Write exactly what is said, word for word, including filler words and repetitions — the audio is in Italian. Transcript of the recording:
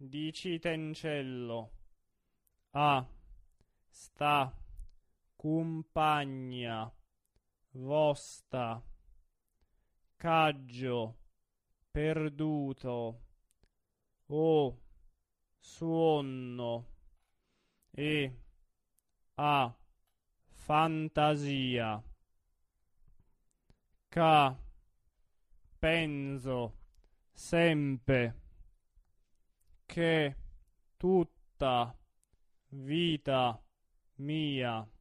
dici tencello, a sta compagna vosta, caggio perduto, o suonno, e a fantasia, ca penso sempre che tutta vita mia